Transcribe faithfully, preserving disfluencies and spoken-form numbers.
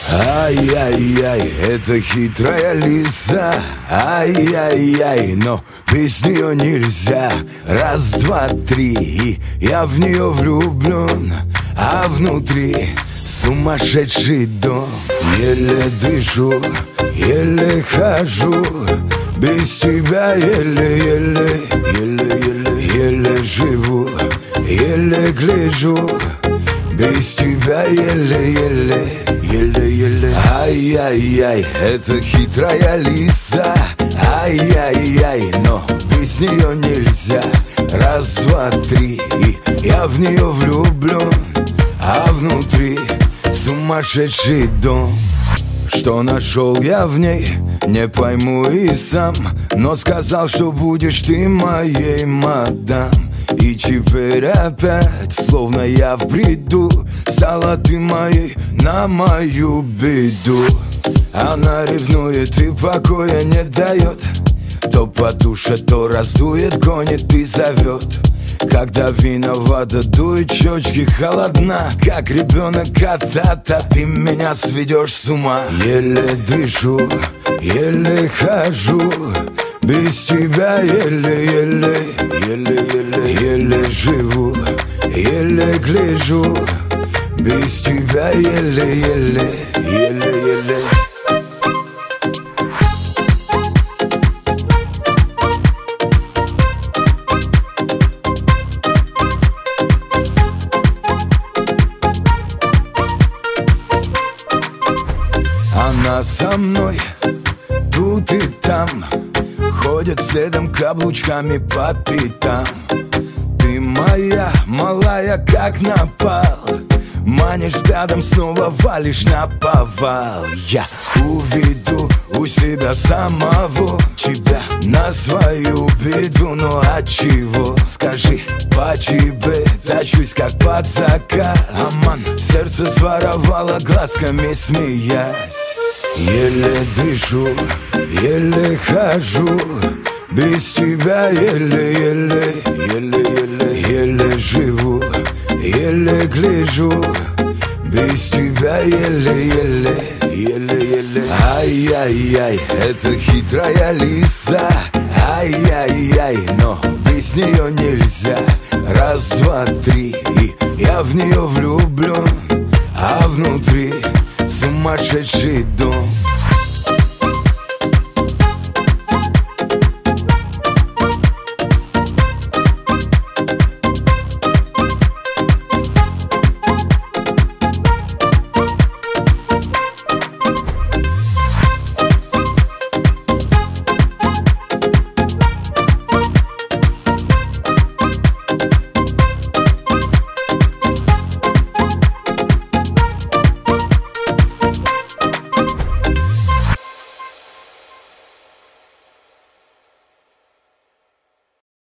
Ай-яй-яй, это хитрая лиса. Ай-яй-яй, но без нее нельзя. Раз, два, три, и я в нее влюблен. А внутри сумасшедший дом. Еле дышу, еле хожу. Без тебя еле-еле, еле-еле, еле живу, еле гляжу. Без тебя еле-еле, еле-еле. Ай-яй-яй, это хитрая лиса. Ай-яй-яй, но без нее нельзя. Раз, два, три, и я в нее влюблен. А внутри сумасшедший дом. Что нашел я в ней, не пойму и сам. Но сказал, что будешь ты моей мадам. И теперь опять, словно я в бреду, стала ты моей на мою беду. Она ревнует и покоя не дает. То потушит, то раздует, гонит и зовет. Когда виновата, дует щечки, холодна. Как ребенок когда-то, ты меня сведешь с ума. Еле дышу, еле хожу. Без тебя еле-еле, еле-еле, еле живу, еле гляжу. Без тебя еле-еле, еле-еле. Она со мной, тут и там, ходит следом каблучками по пятам. Ты моя, малая, как напал. Манишь взглядом, снова валишь на повал. Я уведу у себя самого тебя на свою беду. Но от чего, скажи, по тебе тащусь как под заказ. Аман, сердце своровало, глазками смеясь. Еле дышу, еле хожу. Без тебя еле-еле, еле-еле, еле живу, еле гляжу. Без тебя еле-еле, еле-еле. Ай-яй-яй, это хитрая лиса. Ай-яй-яй, но без нее нельзя. Раз, два, три, и я в нее влюблен. А внутри сумасшедший дом.